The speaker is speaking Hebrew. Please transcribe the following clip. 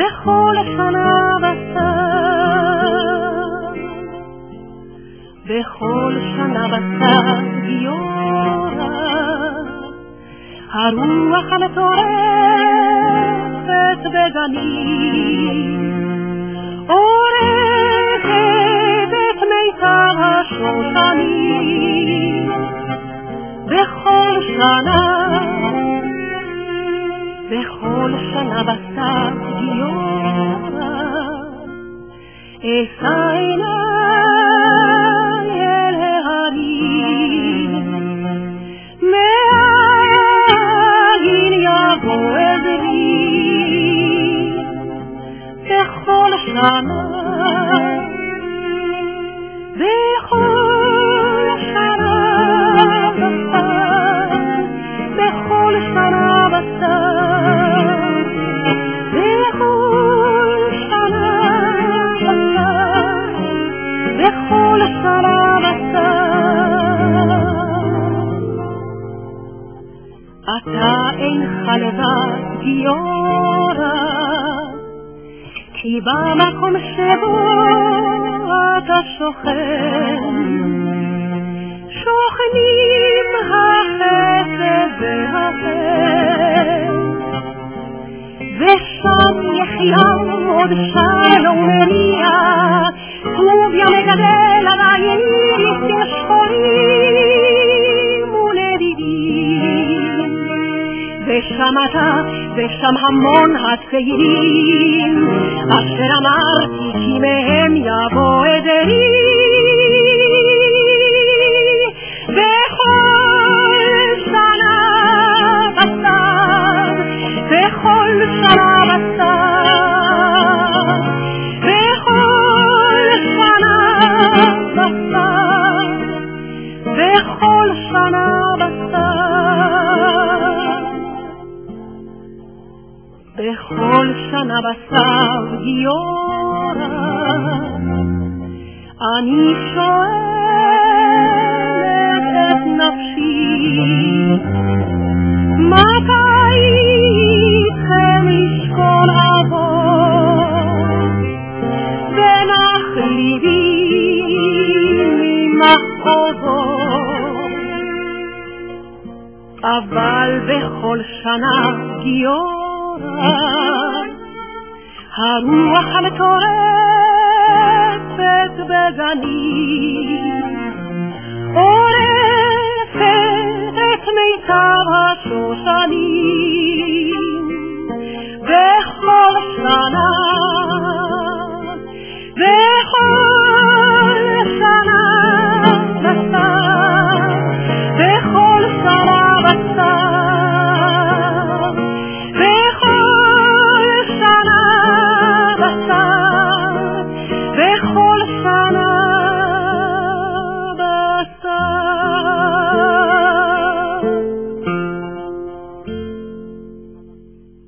בכל שנה בסתיו, בכל שנה בסתיו גיורא, הרוח המטורפת בגנים, עורכת את מיתר השושנים. בכל שנה בסתיו גיורא, אשא עיניי אל ההרים, מאין יבוא עזרי. בכל שנה אתה אינך לבד גיורא, כי במקום שבו אתה שוכן, שוכנים החסד והחן, ושם יחיה עוד שלום מניע, טוביה מגדל עדיין איסים שחורים ונדידים. ושם המון הצעירים, אשר אמרתי כי מהם יבוא עזרי. בכל שנה בסתיו, בכל שנה בסתיו, בכל שנה בסתיו, בכל שנה בסתיו, בכל שנה בסתיו גיורא, אני שואלת את נפשי, מתי איתכם לשכון אבות, ונח ליבי ממחוזות. אבל בכל שנה גיורא, הרוח המטורפת בגנים, עורפת את מיתר השושנים.